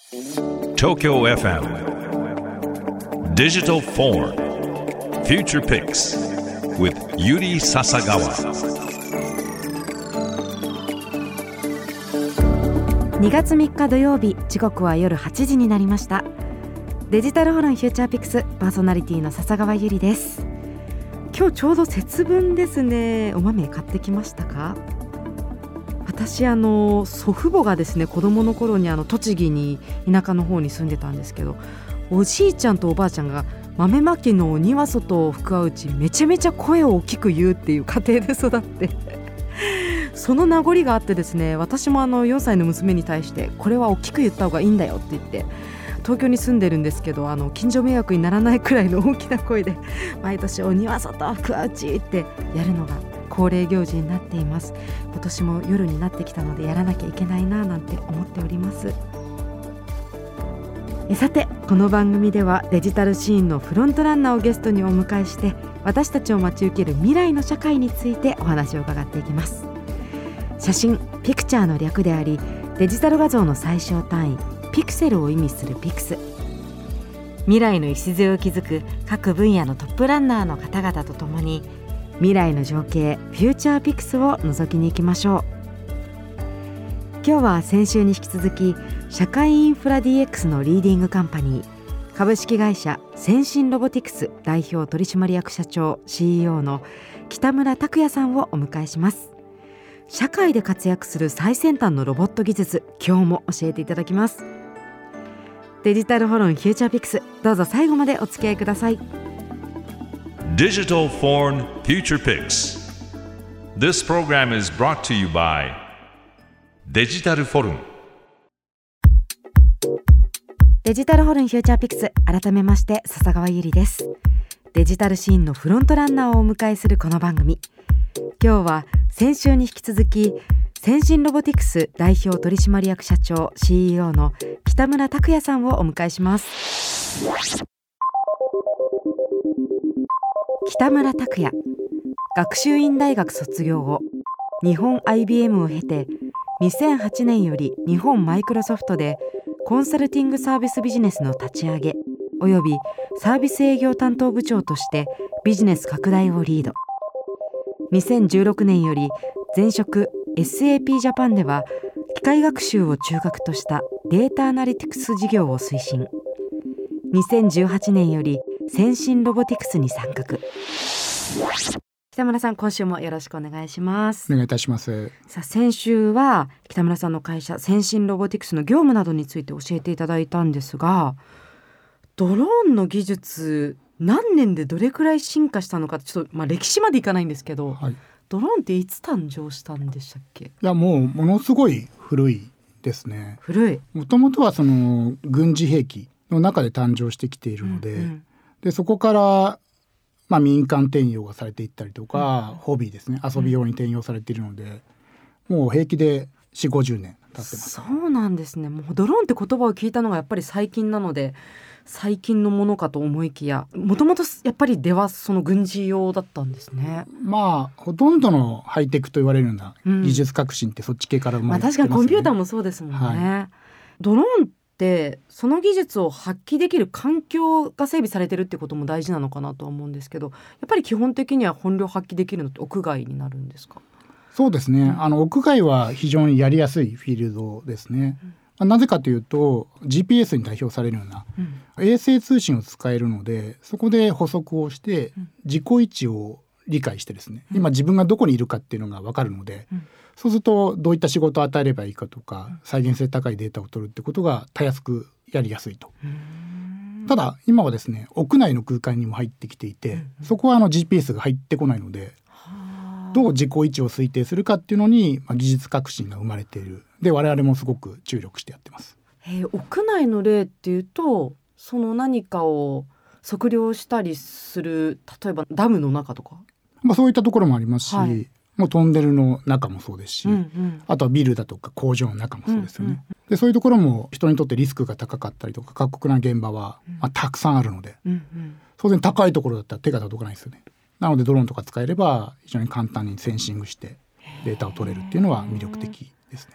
Tokyo FM Digital Forum Future Picks with Yuri Sasagawa。 2月3日土曜日、時刻は夜8時になりました。デジタルフォルムフューチャーピックスパーソナリティの笹川ゆりです。今日ちょうど節分ですね。お豆買ってきましたか？私祖父母がですね、子供の頃に栃木に田舎の方に住んでたんですけど、おじいちゃんとおばあちゃんが豆まきの鬼は外福は内めちゃめちゃ声を大きく言うっていう家庭で育ってその名残があってですね、私も4歳の娘に対してこれは大きく言った方がいいんだよって言って、東京に住んでるんですけど、近所迷惑にならないくらいの大きな声で毎年鬼は外福は内ってやるのが恒例行事になっています。今年も夜になってきたのでやらなきゃいけないななんて思っております。さて、この番組ではデジタルシーンのフロントランナーをゲストにお迎えして、私たちを待ち受ける未来の社会についてお話を伺っていきます。写真ピクチャーの略であり、デジタル画像の最小単位ピクセルを意味するピクス。未来の礎を築く各分野のトップランナーの方々とともに、未来の情景フューチャーピクスを覗きに行きましょう。今日は先週に引き続き、社会インフラ DX のリーディングカンパニー株式会社先進ロボティクス代表取締役社長 CEO の北村拓也さんをお迎えします。社会で活躍する最先端のロボット技術、今日も教えていただきます。デジタルフォルムフューチャーピクス、どうぞ最後までお付き合いください。 Digital Foreign Future Picks. This program is brought to you by Digital Forum。 デジタルフォルムフューチャーピクス、改めまして笹川ゆりです。デジタルシーンのフロントランナーをお迎えするこの番組、今日は先週に引き続き先進ロボティクス代表取締役社長 CEO の北村拓也さんをお迎えします。北村拓也、学習院大学卒業後、日本 IBM を経て2008年より日本マイクロソフトでコンサルティングサービスビジネスの立ち上げおよびサービス営業担当部長としてビジネス拡大をリード。2016年より前職 SAP ジャパンでは機械学習を中核としたデータアナリティクス事業を推進。2018年より先進ロボティクスに参画。北村さん、今週もよろしくお願いします。 お願いいたします。 さあ、先週は北村さんの会社先進ロボティクスの業務などについて教えていただいたんですが、ドローンの技術何年でどれくらい進化したのか、ちょっと、歴史までいかないんですけど、はい、ドローンっていつ誕生したんでしたっけ？ いや、もうものすごい古いですね。 古い。 もともとはその軍事兵器の中で誕生してきているので、でそこから民間転用がされていったりとか、ホビーですね、遊び用に転用されているので、もう平気で 4,50 年経ってます。 そうなんですね。もうドローンって言葉を聞いたのがやっぱり最近なので、最近のものかと思いきや、もともとやっぱりではその軍事用だったんですね。 ほとんどのハイテクと言われるような技術革新ってそっち系から生まれてますよね。 確かにコンピューターもそうですもんね、はい、ドローンってその技術を発揮できる環境が整備されてるってことも大事なのかなとは思うんですけど、やっぱり基本的には本領発揮できるのって屋外になるんですか？ そうですね、屋外は非常にやりやすいフィールドですね、なぜかというと GPS に代表されるような、衛星通信を使えるので、そこで補足をして自己位置を理解してですね、今自分がどこにいるかっていうのが分かるので、そうするとどういった仕事を与えればいいかとか、再現性高いデータを取るってことがたやすくやりやすいと。ただ今はですね、屋内の空間にも入ってきていて、そこはGPS が入ってこないので、どう自己位置を推定するかっていうのに、技術革新が生まれている。で我々もすごく注力してやってます。 屋内の例っていうと、その何かを測量したりする、例えばダムの中とか、 そういったところもありますし、はい、もうトンネルの中もそうですし、あとはビルだとか工場の中もそうですよね、でそういうところも人にとってリスクが高かったりとか、過酷な現場は、たくさんあるので、当然高いところだったら手が届かないですよね。なのでドローンとか使えれば非常に簡単にセンシングしてデータを取れるっていうのは魅力的ですね。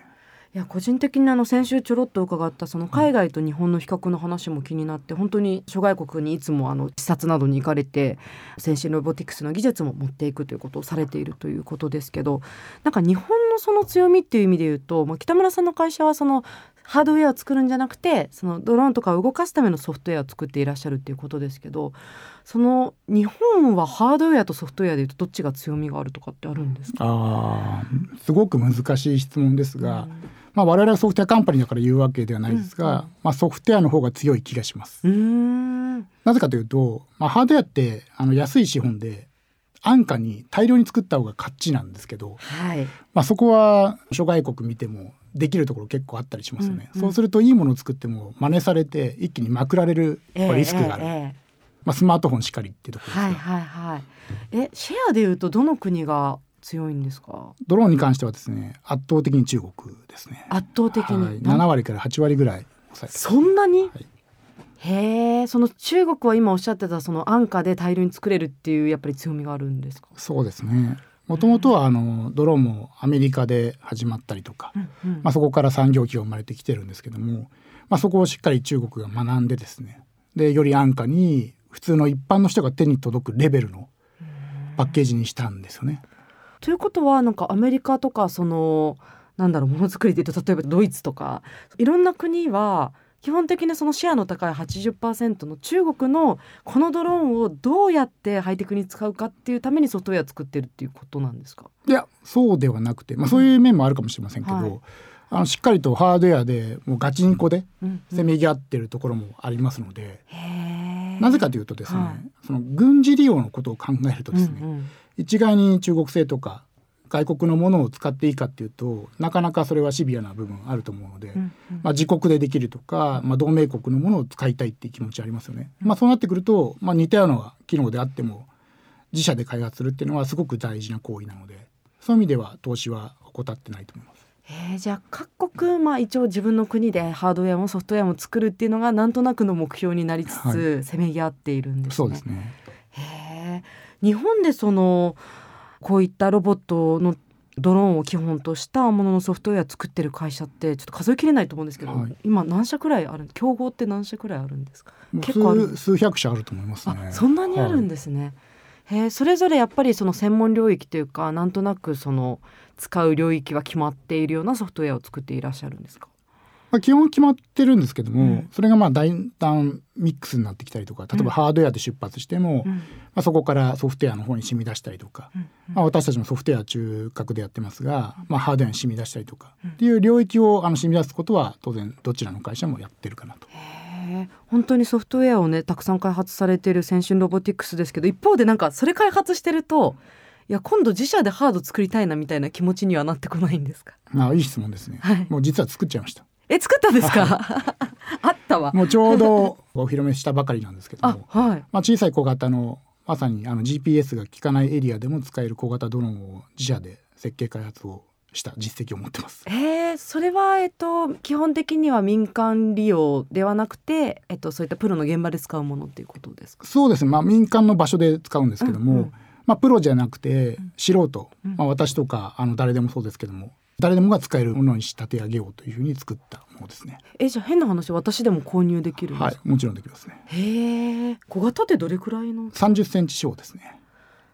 いや個人的に先週ちょろっと伺ったその海外と日本の比較の話も気になって、本当に諸外国にいつも視察などに行かれて先進ロボティクスの技術も持っていくということをされているということですけど、なんか日本のその強みっていう意味で言うと、北村さんの会社はそのハードウェアを作るんじゃなくてそのドローンとかを動かすためのソフトウェアを作っていらっしゃるっていうことですけど、その日本はハードウェアとソフトウェアでいうとどっちが強みがあるとかってあるんですか？ すごく難しい質問ですが、我々はソフトウェアカンパニーだから言うわけではないですが、ソフトウェアの方が強い気がします。なぜかというと、ハードウェアって安い資本で安価に大量に作った方が勝ちなんですけど、そこは諸外国見てもできるところ結構あったりしますよね。そうするといいものを作っても真似されて一気にまくられるリスクがある、スマートフォンしかりっていうところですね。 シェアでいうとどの国が強いんですか？ ドローンに関してはですね、圧倒的に中国ですね。 圧倒的に、 7割から8割ぐらい抑えてます。 そんなに？へえ、その中国は今おっしゃってたその安価で大量に作れるっていうやっぱり強みがあるんですか？ そうですね。もともとはドローンもアメリカで始まったりとか、そこから産業機が生まれてきてるんですけども、そこをしっかり中国が学んでですね、でより安価に普通の一般の人が手に届くレベルのパッケージにしたんですよね。 ということはなんかアメリカとかそのものづくりでいうと例えばドイツとかいろんな国は基本的にそのシェアの高い 80% の中国のこのドローンをどうやってハイテクに使うかっていうためにソフトウェア作ってるっていうことなんですか？ いや、そうではなくて、そういう面もあるかもしれませんけど、しっかりとハードウェアでもうガチンコでせめぎ合ってるところもありますので、なぜかというとですね、その軍事利用のことを考えるとですね、一概に中国製とか外国のものを使っていいかっていうとなかなかそれはシビアな部分あると思うので、自国でできるとか、同盟国のものを使いたいっていう気持ちありますよね。そうなってくると、似たような機能であっても自社で開発するっていうのはすごく大事な行為なので、そういう意味では投資は怠ってないと思います。 じゃあ各国、一応自分の国でハードウェアもソフトウェアも作るっていうのがなんとなくの目標になりつつ、せめぎ合っているんですね。 そうですね。 日本でこういったロボットのドローンを基本としたもののソフトウェア作ってる会社ってちょっと数えきれないと思うんですけど、今何社くらいある？競合って何社くらいあるんですか？ 結構ある、数百社あると思いますね。 そんなにあるんですね。それぞれやっぱりその専門領域というかなんとなくその使う領域は決まっているようなソフトウェアを作っていらっしゃるんですか？ 基本決まってるんですけども、それがだんだんミックスになってきたりとか、例えばハードウェアで出発しても、そこからソフトウェアの方に染み出したりとか、私たちもソフトウェア中核でやってますが、ハードウェアに染み出したりとかっていう領域を染み出すことは当然どちらの会社もやってるかなと。 本当にソフトウェアをねたくさん開発されている先進ロボティクスですけど、一方でなんかそれ開発してると今度自社でハード作りたいなみたいな気持ちにはなってこないんですか？ いい質問ですね。もう実は作っちゃいました。 作ったんですか？あったわ。 もうちょうどお披露目したばかりなんですけども、小さい小型のまさにGPS が効かないエリアでも使える小型ドローンを自社で設計開発をした実績を持ってます。 それは、基本的には民間利用ではなくて、そういったプロの現場で使うものっていうことですか？そうですね、民間の場所で使うんですけども、プロじゃなくて素人、私とか誰でもそうですけども誰でもが使えるものに仕立て上げようというふうに作ったものですね。 じゃあ変な話、私でも購入できるんですか？ もちろんできますね。 小型ってどれくらいの ？30センチ小ですね。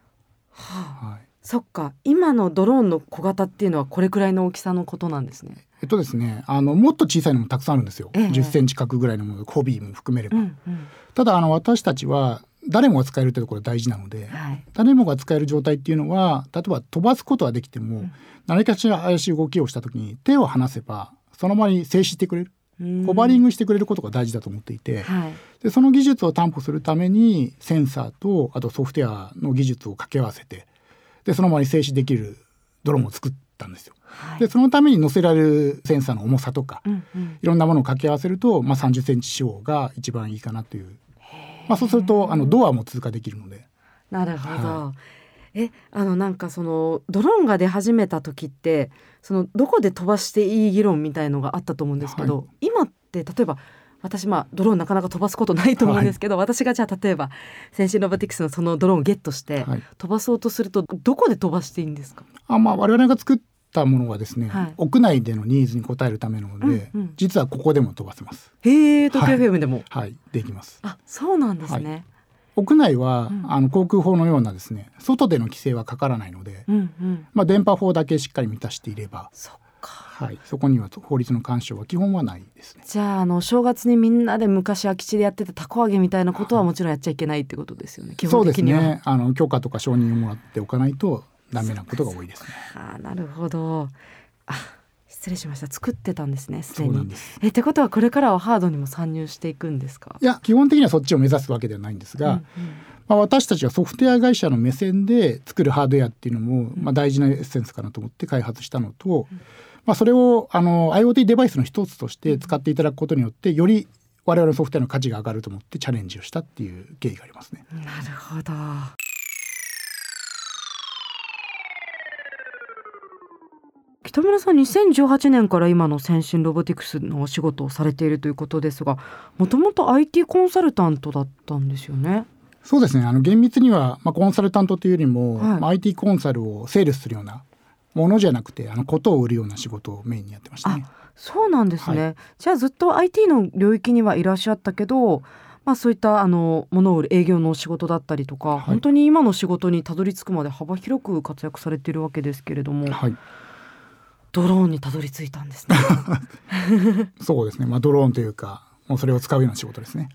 そっか、今のドローンの小型っていうのはこれくらいの大きさのことなんですね。 ですね、もっと小さいのもたくさんあるんですよ。10センチ角ぐらいのもの、ホビーも含めれば、ただ私たちは誰もが使えるというところが大事なので、誰もが使える状態っていうのは例えば飛ばすことはできても、何かしら怪しい動きをした時に手を離せばその場に静止してくれる、ホバリングしてくれることが大事だと思っていて、でその技術を担保するためにセンサーとあとソフトウェアの技術を掛け合わせて、でその場に静止できるドローンを作ったんですよ。でそのために載せられるセンサーの重さとか、いろんなものを掛け合わせると、30センチ四方が一番いいかなという。そうするとドアも通過できるので。 なるほど。なんかそのドローンが出始めた時ってどこで飛ばしていい議論みたいのがあったと思うんですけど、今って例えば私ドローンなかなか飛ばすことないと思うんですけど、私がじゃあ例えば先進ロボティクスのそのドローンをゲットして飛ばそうとするとどこで飛ばしていいんですか？ 我々が作ったものはですね、屋内でのニーズに応えるためなので、実はここでも飛ばせます。 へえ、東京 FM でも、 できます。 あ、そうなんですね。 屋内は、航空法のようなですね、外での規制はかからないので、電波法だけしっかり満たしていれば、そこには法律の干渉は基本はないですね。 じゃあ、正月にみんなで昔空き地でやってたたこ揚げみたいなことはもちろんやっちゃいけないってことですよね、基本的には。 そうですね、許可とか承認をもらっておかないとダメなことが多いですね。 なるほど。失礼しました。作ってたんですね、すでに。 そうなんです。 ってことはこれからはハードにも参入していくんですか？ いや、基本的にはそっちを目指すわけではないんですが、私たちはソフトウェア会社の目線で作るハードウェアっていうのも、大事なエッセンスかなと思って開発したのと、それをIoT デバイスの一つとして使っていただくことによってより我々のソフトウェアの価値が上がると思ってチャレンジをしたっていう経緯がありますね。 なるほど。北村さん、2018年から今の先進ロボティクスのお仕事をされているということですが、もともと IT コンサルタントだったんですよね。 そうですね、厳密には、コンサルタントというよりも、IT コンサルをセールスするようなものじゃなくて、ことを売るような仕事をメインにやってましたね。 そうなんですね。じゃあずっと IT の領域にはいらっしゃったけど、そういったものを売る営業の仕事だったりとか、本当に今の仕事にたどり着くまで幅広く活躍されているわけですけれども、ドローンにたどり着いたんですね。 そうですね、ドローンというか、もうそれを使うような仕事ですね。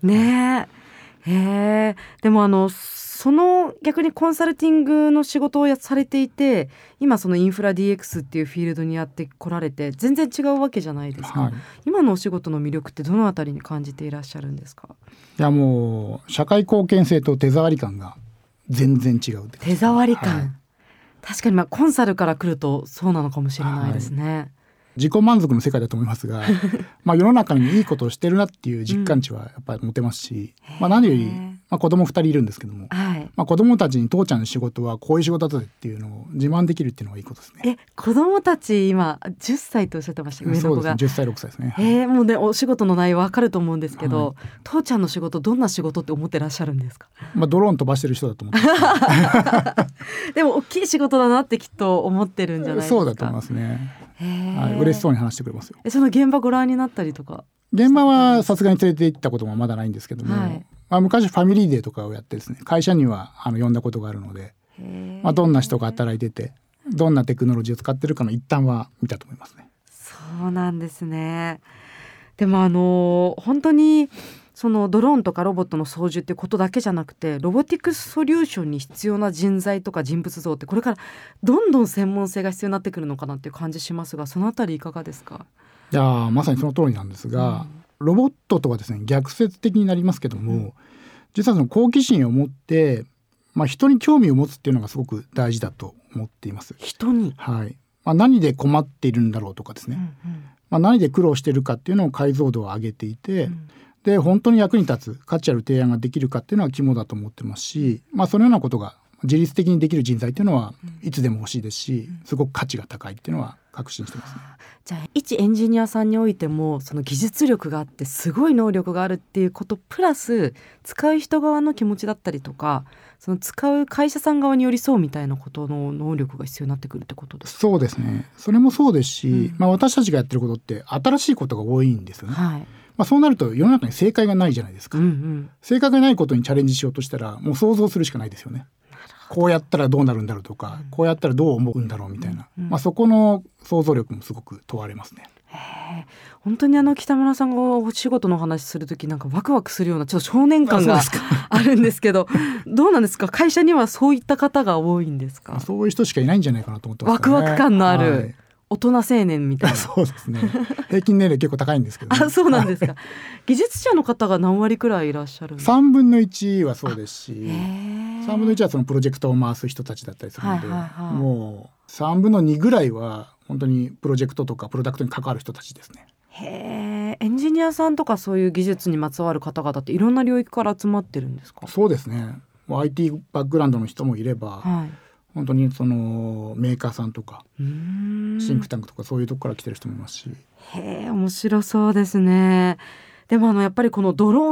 でもその逆にコンサルティングの仕事をされていて、今そのインフラ DX っていうフィールドにやってこられて全然違うわけじゃないですか。今のお仕事の魅力ってどのあたりに感じていらっしゃるんですか？ いや、もう社会貢献性と手触り感が全然違う。 手触り感、確かにコンサルから来るとそうなのかもしれないですね。 自己満足の世界だと思いますが世の中にいいことをしてるなっていう実感値はやっぱり持てますし、何より、子供2人いるんですけども、子供たちに父ちゃんの仕事はこういう仕事だぜっていうのを自慢できるっていうのがいいことですね。 子供たち今10歳とおっしゃってました。上の子がそうですね、10歳6歳ですね。 もうね、お仕事の内容わかると思うんですけど、父ちゃんの仕事どんな仕事って思ってらっしゃるんですか？ ドローン飛ばしてる人だと思ってますでも大きい仕事だなってきっと思ってるんじゃないですか？ そうだと思いますね。嬉しそうに話してくれますよ。 その現場ご覧になったりとか？ 現場はさすがに連れて行ったこともまだないんですけども、昔ファミリーデーとかをやってですね、会社には呼んだことがあるので、どんな人が働いててどんなテクノロジーを使ってるかの一端は見たと思いますね。 そうなんですね。でも本当にそのドローンとかロボットの操縦っていうことだけじゃなくて、ロボティクスソリューションに必要な人材とか人物像ってこれからどんどん専門性が必要になってくるのかなっていう感じしますが、そのあたりいかがですか？ いや、まさにその通りなんですが、ロボットとはですね、逆説的になりますけども、実はその好奇心を持って、人に興味を持つっていうのがすごく大事だと思っています。 人に、 何で困っているんだろうとかですね、何で苦労しているかっていうのを解像度を上げていて、で本当に役に立つ価値ある提案ができるかっていうのは肝だと思ってますし、そのようなことが自律的にできる人材っていうのはいつでも欲しいですし、すごく価値が高いっていうのは確信してますね。 じゃあ一エンジニアさんにおいてもその技術力があってすごい能力があるっていうことプラス、使う人側の気持ちだったりとか、その使う会社さん側に寄り添うみたいなことの能力が必要になってくるってことですか？ そうですね、それもそうですし、私たちがやってることって新しいことが多いんですよね。そうなると世の中に正解がないじゃないですか。正解がないことにチャレンジしようとしたらもう想像するしかないですよね。こうやったらどうなるんだろうとか、こうやったらどう思うんだろうみたいな、そこの想像力もすごく問われますね。 本当に北村さんがお仕事の話するときなんかワクワクするようなちょっと少年感があるんですけどどうなんですか？会社にはそういった方が多いんですか？ そういう人しかいないんじゃないかなと思ってますからね。 ワクワク感のある、大人青年みたいな。 そうですね、平均年齢結構高いんですけど、ね、 そうなんですか。技術者の方が何割くらいいらっしゃるんですか ？3分の1はそうですし、3分の1はそのプロジェクトを回す人たちだったりするので、もう3分の2ぐらいは本当にプロジェクトとかプロダクトに関わる人たちですね。 エンジニアさんとかそういう技術にまつわる方々っていろんな領域から集まってるんですか？ そうですね、IT バックグラウンドの人もいれば、本当にそのメーカーさんとかシンクタンクとかそういうとこから来てる人もいますし。 面白そうですね。でもやっぱりこのドローン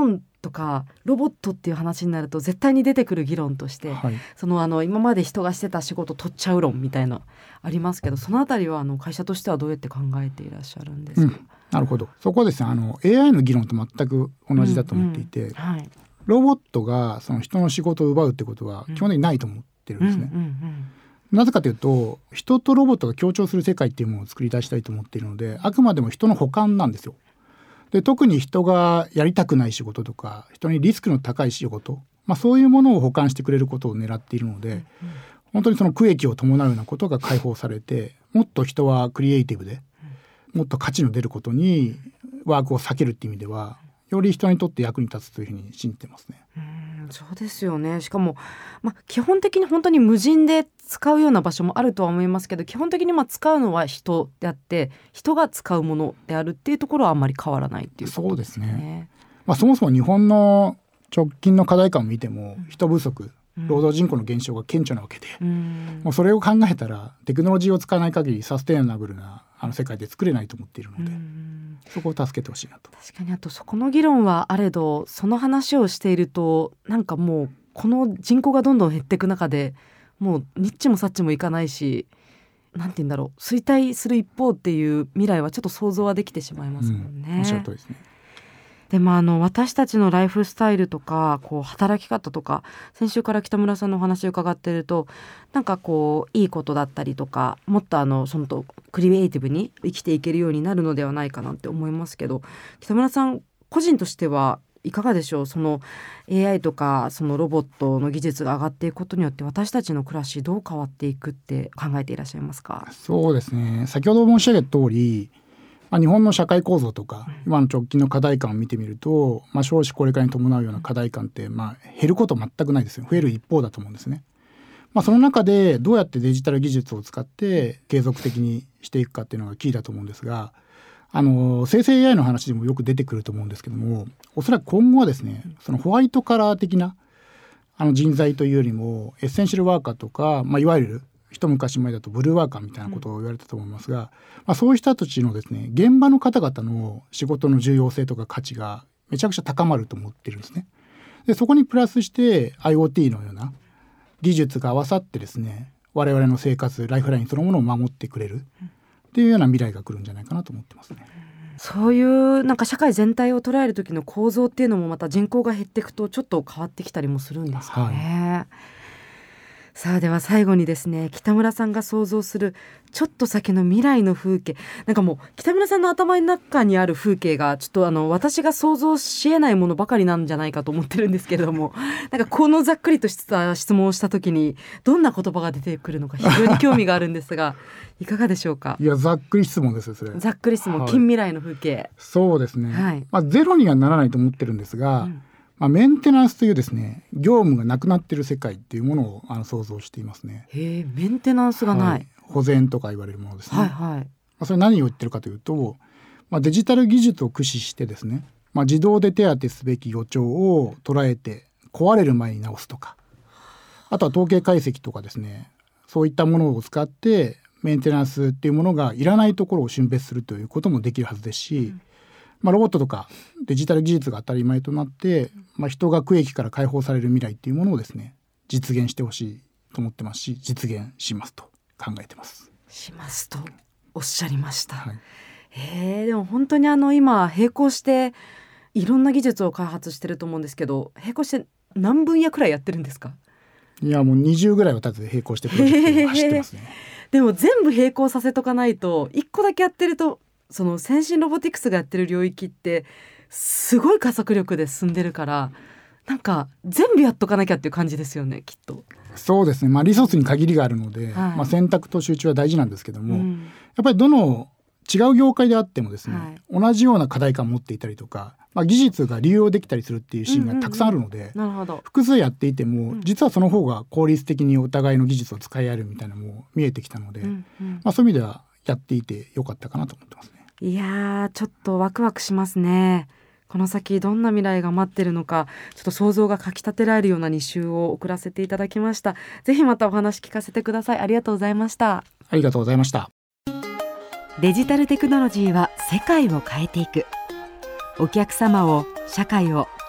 とかロボットっていう話になると絶対に出てくる議論として、その今まで人がしてた仕事取っちゃう論みたいなありますけど、そのあたりは会社としてはどうやって考えていらっしゃるんですか？ なるほど。そこはですねAI の議論と全く同じだと思っていて、ロボットがその人の仕事を奪うってことは基本的にないと思ってるんですね。なぜかというと人とロボットが協調する世界っていうものを作り出したいと思っているので、あくまでも人の補完なんですよ。で特に人がやりたくない仕事とか人にリスクの高い仕事、そういうものを補完してくれることを狙っているので、本当にその区益を伴うようなことが解放されて、もっと人はクリエイティブでもっと価値の出ることにワークを避けるっていう意味ではより人にとって役に立つというふうに信じてますね。 そうですよね。しかも、基本的に本当に無人で使うような場所もあるとは思いますけど、基本的に使うのは人であって人が使うものであるっていうところはあんまり変わらないっていうことですね。 そうですね。そもそも日本の直近の課題感を見ても人不足、労働人口の減少が顕著なわけで、もうそれを考えたらテクノロジーを使わない限りサステナブルな世界で作れないと思っているので、そこを助けてほしいなと。 確かに。あとそこの議論はあれど、その話をしているとなんかもうこの人口がどんどん減っていく中でもうニッチもサッチもいかないし、なんて言うんだろう、衰退する一方っていう未来はちょっと想像はできてしまいますもんね。 おっしゃるとおりですね。 で私たちのライフスタイルとか働き方とか、先週から北村さんのお話を伺っているとなんかいいことだったりとか、もっとそのとクリエイティブに生きていけるようになるのではないかなって思いますけど、北村さん個人としてはいかがでしょう？その AI とかそのロボットの技術が上がっていくことによって私たちの暮らしどう変わっていくって考えていらっしゃいますか？ そうですね、先ほど申し上げた通り、日本の社会構造とか今の直近の課題感を見てみると、少子高齢化に伴うような課題感って減ること全くないですよ。増える一方だと思うんですね。その中でどうやってデジタル技術を使って継続的にしていくかっていうのがキーだと思うんですが、生成 AI の話でもよく出てくると思うんですけども、おそらく今後はですね、そのホワイトカラー的な人材というよりもエッセンシャルワーカーとか、いわゆる一昔前だとブルーワーカーみたいなことを言われたと思いますが、そういう人たちのですね、現場の方々の仕事の重要性とか価値がめちゃくちゃ高まると思ってるんですね。でそこにプラスして IoT のような技術が合わさってですね、我々の生活ライフラインそのものを守ってくれるっていうような未来が来るんじゃないかなと思ってますね。 そういうなんか社会全体を捉える時の構造っていうのもまた人口が減っていくとちょっと変わってきたりもするんですかね。さあでは最後にですね、北村さんが想像するちょっと先の未来の風景、なんかもう北村さんの頭の中にある風景がちょっと私が想像し得ないものばかりなんじゃないかと思ってるんですけれどもなんかこのざっくりとした質問をした時にどんな言葉が出てくるのか非常に興味があるんですがいかがでしょうか？ いや、ざっくり質問ですよそれ。 ざっくり質問、近未来の風景。 そうですね、ゼロにはならないと思ってるんですが、メンテナンスというですね、業務がなくなっている世界っていうものを想像していますね。 メンテナンスがない、 保全とか言われるものですね。それ何を言ってるかというと、デジタル技術を駆使してですね、自動で手当てすべき予兆を捉えて壊れる前に直すとか、あとは統計解析とかですね、そういったものを使ってメンテナンスっていうものがいらないところを峻別するということもできるはずですし、ロボットとかデジタル技術が当たり前となって、人が区域から解放される未来っていうものをですね、実現してほしいと思ってますし、実現しますと考えてます。 しますとおっしゃりました。でも本当に今並行していろんな技術を開発してると思うんですけど、並行して何分野くらいやってるんですか？ いや、もう20ぐらいは経つ並行してプロジェクトを走ってますね。 でも全部並行させとかないと、1個だけやってるとその先進ロボティクスがやってる領域ってすごい加速力で進んでるから、なんか全部やっとかなきゃっていう感じですよね、きっと。 そうですね、リソースに限りがあるので、選択と集中は大事なんですけども、やっぱりどの違う業界であってもですね、同じような課題感を持っていたりとか、技術が流用できたりするっていうシーンがたくさんあるので、 なるほど。 複数やっていても、実はその方が効率的にお互いの技術を使い合えるみたいなのも見えてきたので、そういう意味ではやっていてよかったかなと思ってますね。 いやー、ちょっとワクワクしますね。この先どんな未来が待ってるのか、ちょっと想像がかきたてられるような2週を送らせていただきました。ぜひまたお話聞かせてください。ありがとうございました。 ありがとうございました。 デジタルテクノロジーは世界を変えていく。お客様を、社会を、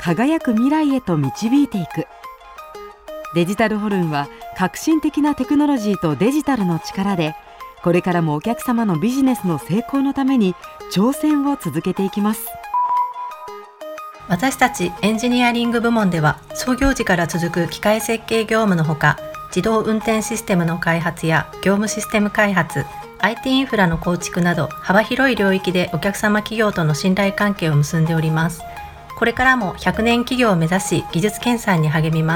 輝く未来へと導いていく。デジタルホルンは革新的なテクノロジーとデジタルの力で、これからもお客様のビジネスの成功のために挑戦を続けていきます。 私たちエンジニアリング部門では、創業時から続く機械設計業務のほか、自動運転システムの開発や業務システム開発、IT インフラの構築など幅広い領域でお客様企業との信頼関係を結んでおります。これからも100年企業を目指し、技術研鑽に励みます。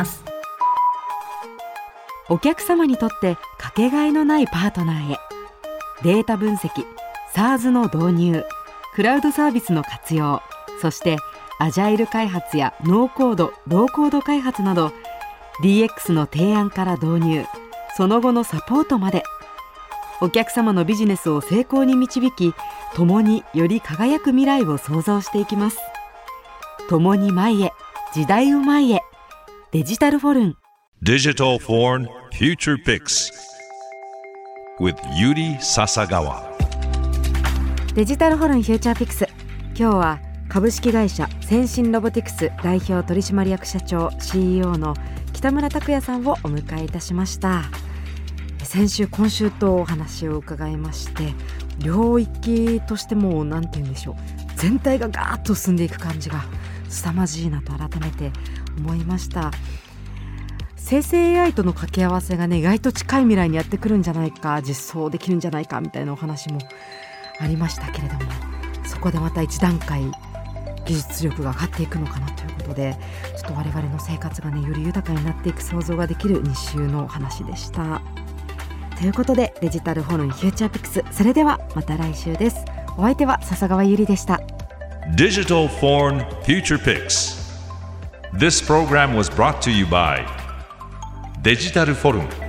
お客様にとってかけがえのないパートナーへ。データ分析、SaaS の導入、クラウドサービスの活用、そしてアジャイル開発やノーコード、ローコード開発など DX の提案から導入、その後のサポートまで、お客様のビジネスを成功に導き、共により輝く未来を創造していきます。共に前へ、時代を前へ。デジタルフォルン Digital Foreign Future Picks with Yuri Sasagawa。 デジタルフォルンフューチャーピクス。今日は株式会社先進ロボティクス代表取締役社長 CEO の北村拓也さんをお迎えいたしました。先週今週とお話を伺いまして、領域としても何て言うんでしょう、全体がガーッと進んでいく感じが凄まじいなと改めて思いました。生成 AI との掛け合わせがね、意外と近い未来にやってくるんじゃないか、実装できるんじゃないかみたいなお話もありましたけれども、そこでまた一段階技術力が上がっていくのかなということで、ちょっと我々の生活がね、より豊かになっていく想像ができる2週のお話でした。ということで、デジタルフォルンフューチャーピクス、それではまた来週です。お相手は笹川ゆりでした。 Digital Foreign Future Picks. This program was brought to you by デジタルフォルン